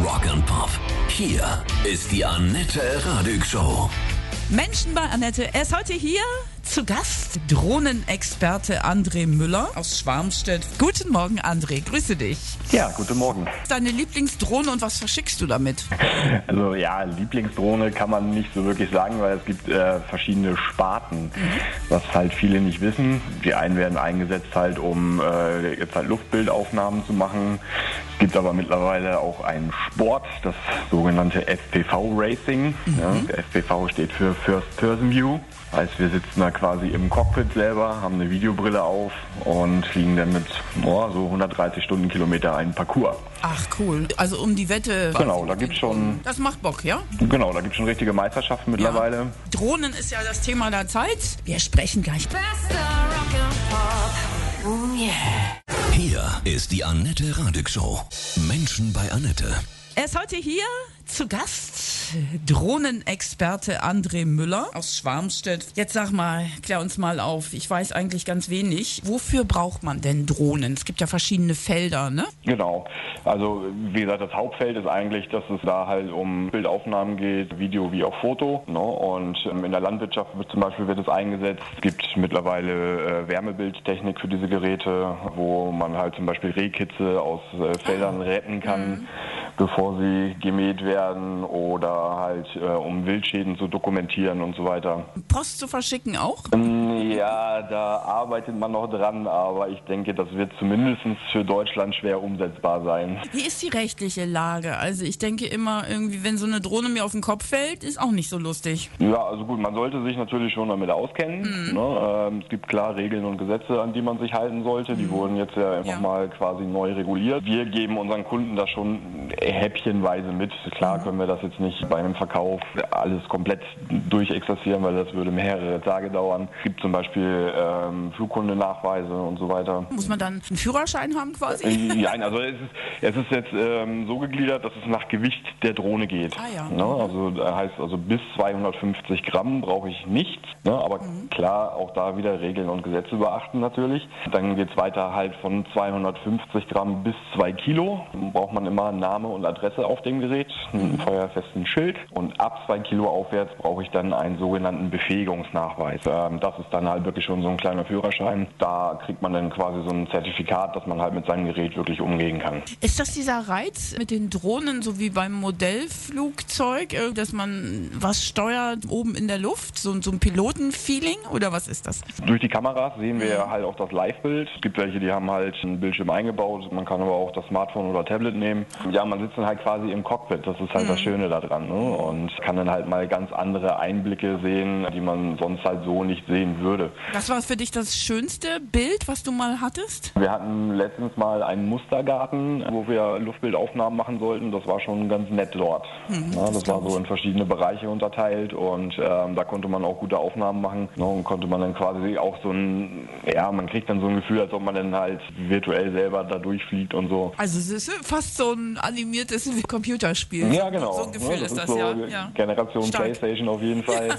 Rock and Pop. Hier ist die Annette Radig Show. Menschen bei Annette. Er ist heute hier zu Gast, Drohnenexperte André Müller aus Schwarmstedt. Guten Morgen, André. Grüße dich. Ja, guten Morgen. Was ist deine Lieblingsdrohne und was verschickst du damit? Also ja, Lieblingsdrohne kann man nicht so wirklich sagen, weil es gibt verschiedene Sparten, was halt viele nicht wissen. Die einen werden eingesetzt halt, um jetzt halt Luftbildaufnahmen zu machen. Es gibt aber mittlerweile auch einen Sport, das sogenannte FPV Racing. Ja, der FPV steht für First Person View. Heißt, wir sitzen da quasi im Cockpit selber, haben eine Videobrille auf und fliegen dann mit so 130 Stundenkilometer einen Parcours. Ach cool, also um die Wette. Genau, da gibt's schon. Das macht Bock, ja? Genau, da gibt's schon richtige Meisterschaften mittlerweile. Ja. Drohnen ist ja das Thema der Zeit. Wir sprechen gleich. Bester Rock and Pop. Oh yeah. Hier ist die Annette Radig Show. Menschen bei Annette. Er ist heute hier zu Gast, Drohnenexperte André Müller aus Schwarmstedt. Jetzt sag mal, klär uns mal auf, ich weiß eigentlich ganz wenig. Wofür braucht man denn Drohnen? Es gibt ja verschiedene Felder, ne? Genau, also wie gesagt, das Hauptfeld ist eigentlich, dass es da halt um Bildaufnahmen geht, Video wie auch Foto. Ne? Und in der Landwirtschaft zum Beispiel wird es eingesetzt. Es gibt mittlerweile Wärmebildtechnik für diese Geräte, wo man halt zum Beispiel Rehkitze aus Feldern retten kann, bevor sie gemäht werden oder halt um Wildschäden zu dokumentieren und so weiter. Post zu verschicken auch? Ja, da arbeitet man noch dran, aber ich denke, das wird zumindest für Deutschland schwer umsetzbar sein. Wie ist die rechtliche Lage? Also ich denke immer irgendwie, wenn so eine Drohne mir auf den Kopf fällt, ist auch nicht so lustig. Ja, also gut, man sollte sich natürlich schon damit auskennen. Ne? Es gibt klar Regeln und Gesetze, an die man sich halten sollte. Die wurden jetzt ja einfach mal quasi neu reguliert. Wir geben unseren Kunden das schon häppchenweise mit. Klar können wir das jetzt nicht bei einem Verkauf alles komplett durchexerzieren, weil das würde mehrere Tage dauern. Es gibt zum Beispiel Flugkundenachweise und so weiter. Muss man dann einen Führerschein haben quasi? Ja, also es ist jetzt so gegliedert, dass es nach Gewicht der Drohne geht. Ah, ja. Ne? Also heißt also bis 250 Gramm brauche ich nichts. Ne? Aber klar, auch da wieder Regeln und Gesetze beachten natürlich. Dann geht es weiter halt von 250 Gramm bis 2 Kilo. Dann braucht man immer Name und Adresse auf dem Gerät, einen feuerfesten Schild. Und ab 2 Kilo aufwärts brauche ich dann einen sogenannten Befähigungsnachweis. Das ist dann halt wirklich schon so ein kleiner Führerschein. Da kriegt man dann quasi so ein Zertifikat, dass man halt mit seinem Gerät wirklich umgehen kann. Ist das dieser Reiz mit den Drohnen, so wie beim Modellflugzeug, dass man was steuert oben in der Luft, so ein Pilotenfeeling oder was ist das? Durch die Kameras sehen wir halt auch das Live-Bild. Es gibt welche, die haben halt einen Bildschirm eingebaut. Man kann aber auch das Smartphone oder Tablet nehmen. Ja, man sitzt dann halt quasi im Cockpit. Das ist halt das Schöne daran. Ne? Und kann dann halt mal ganz andere Einblicke sehen, die man sonst halt so nicht sehen würde. Was war für dich das schönste Bild, was du mal hattest? Wir hatten letztens mal einen Mustergarten, wo wir Luftbildaufnahmen machen sollten. Das war schon ganz nett dort. Ja, das war so in verschiedene Bereiche unterteilt und da konnte man auch gute Aufnahmen machen. Ne? Und konnte man dann quasi auch man kriegt dann so ein Gefühl, als ob man dann halt virtuell selber da durchfliegt und so. Also es ist fast so ein animiertes Computerspiel. Ja, genau. So ein Gefühl das ist das, so ja. Generation Stark. PlayStation auf jeden Fall.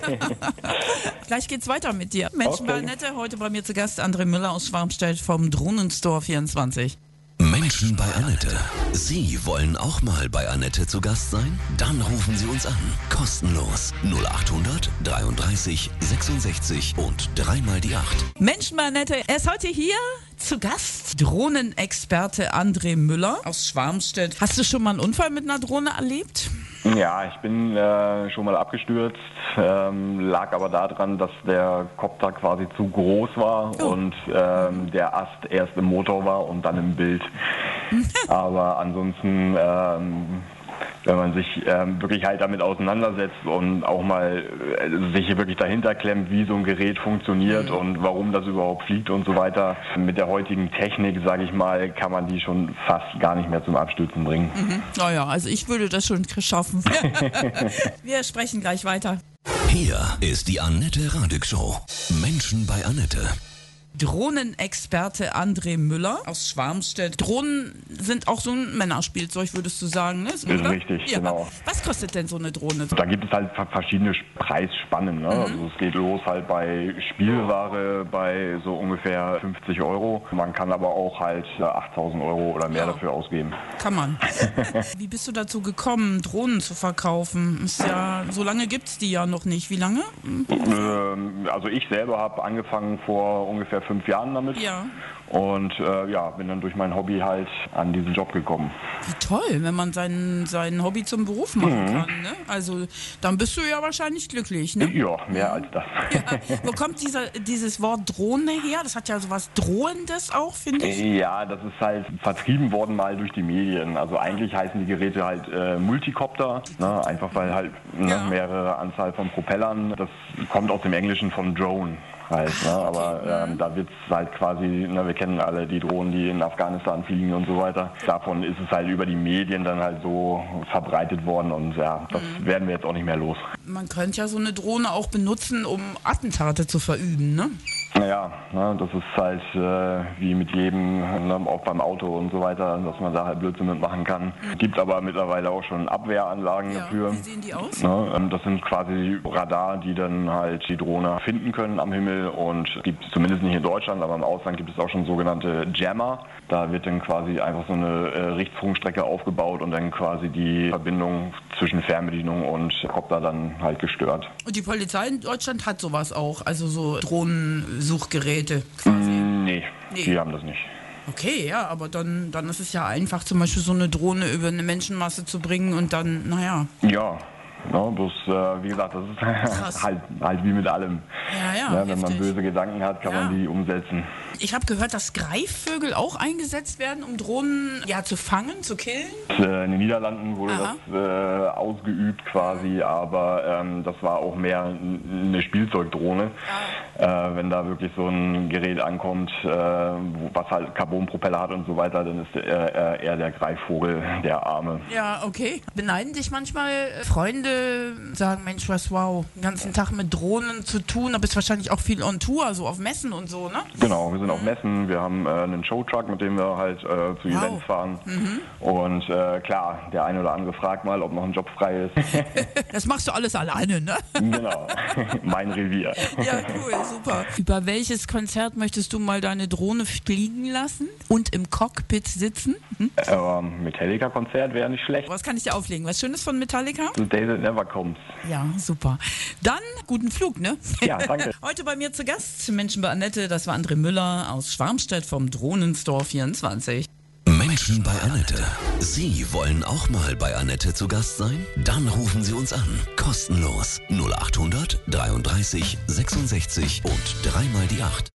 Gleich geht's weiter mit dir. Menschen bei Annette, heute bei mir zu Gast André Müller aus Schwarmstedt vom Drohnenstore 24. Menschen bei Annette. Sie wollen auch mal bei Annette zu Gast sein? Dann rufen Sie uns an. Kostenlos. 0800 33 66 und 3 mal die 8. Menschen bei Annette, er ist heute hier zu Gast, Drohnenexperte André Müller aus Schwarmstedt. Hast du schon mal einen Unfall mit einer Drohne erlebt? Ja, ich bin schon mal abgestürzt, lag aber daran, dass der Kopter quasi zu groß war und der Ast erst im Motor war und dann im Bild. Aber ansonsten, wenn man sich wirklich halt damit auseinandersetzt und auch mal sich wirklich dahinter klemmt, wie so ein Gerät funktioniert und warum das überhaupt fliegt und so weiter. Mit der heutigen Technik, sage ich mal, kann man die schon fast gar nicht mehr zum Abstürzen bringen. Naja, also ich würde das schon schaffen. Wir sprechen gleich weiter. Hier ist die Annette Radig Show. Menschen bei Annette. Drohnenexperte André Müller aus Schwarmstedt. Drohnen sind auch so ein Männerspielzeug, würdest du sagen, ne? Ist richtig, ja. genau. Was kostet denn so eine Drohne? Da gibt es halt verschiedene Preisspannen. Ne? Also es geht los halt bei Spielware bei so ungefähr 50 Euro. Man kann aber auch halt 8.000 Euro oder mehr dafür ausgeben. Kann man. Wie bist du dazu gekommen, Drohnen zu verkaufen? Ist ja, so lange gibt es die ja noch nicht. Wie lange? Also ich selber habe angefangen vor ungefähr 5 Jahren damit. Ja. Und bin dann durch mein Hobby halt an diesen Job gekommen. Wie toll, wenn man sein Hobby zum Beruf machen kann. Ne? Also dann bist du ja wahrscheinlich glücklich. Ne? Ja, mehr als das. Ja. Wo kommt dieses Wort Drohne her? Das hat ja sowas Drohendes auch, finde ich. Ja, das ist halt vertrieben worden mal durch die Medien. Also eigentlich heißen die Geräte halt Multicopter, ne? Einfach weil halt mehrere Anzahl von Propellern. Das kommt aus dem Englischen von Drone. Halt, ne? Aber da wird es halt quasi, ne, wir kennen alle die Drohnen, die in Afghanistan fliegen und so weiter. Davon ist es halt über die Medien dann halt so verbreitet worden und ja, das werden wir jetzt auch nicht mehr los. Man könnte ja so eine Drohne auch benutzen, um Attentate zu verüben, ne? Naja, ne, das ist halt wie mit jedem, ne, auch beim Auto und so weiter, dass man da halt Blödsinn mitmachen kann. Gibt aber mittlerweile auch schon Abwehranlagen dafür. Wie sehen die aus? Ne, das sind quasi Radar, die dann halt die Drohne finden können am Himmel und gibt es zumindest nicht in Deutschland, aber im Ausland gibt es auch schon sogenannte Jammer. Da wird dann quasi einfach so eine Richtfunkstrecke aufgebaut und dann quasi die Verbindung zwischen Fernbedienung und Kopter dann halt gestört. Und die Polizei in Deutschland hat sowas auch, also so Drohnensuchgeräte quasi? Nee, die haben das nicht. Okay, ja, aber dann ist es ja einfach, zum Beispiel so eine Drohne über eine Menschenmasse zu bringen und dann, naja. Ja. No, bloß, wie gesagt, das ist halt wie mit allem. Ja, wenn man böse Gedanken hat, kann man die umsetzen. Ich habe gehört, dass Greifvögel auch eingesetzt werden, um Drohnen zu fangen, zu killen. In den Niederlanden wurde das ausgeübt quasi, aber das war auch mehr eine Spielzeugdrohne. Wenn da wirklich so ein Gerät ankommt, was halt Carbonpropeller hat und so weiter, dann ist eher der Greifvogel der Arme. Ja, okay. Beneiden dich manchmal Freunde, sagen, Mensch, wow, den ganzen Tag mit Drohnen zu tun, da bist wahrscheinlich auch viel on Tour, so auf Messen und so, ne? Genau, wir sind auf Messen, wir haben einen Showtruck, mit dem wir halt zu Events fahren. Und klar, der eine oder andere fragt mal, ob noch ein Job frei ist. Das machst du alles alleine, ne? Genau, mein Revier. Ja, cool, super. Über welches Konzert möchtest du mal deine Drohne fliegen lassen und im Cockpit sitzen? Metallica-Konzert wäre nicht schlecht. Was kann ich dir auflegen? Was Schönes von Metallica? The Day That Never Comes. Ja, super. Dann guten Flug, ne? Ja, danke. Heute bei mir zu Gast, Menschen bei Annette, das war André Müller aus Schwarmstedt vom Drohnenstore 24. Menschen bei Annette. Sie wollen auch mal bei Annette zu Gast sein? Dann rufen Sie uns an. Kostenlos. 0800 33 66 und 3 mal die 8.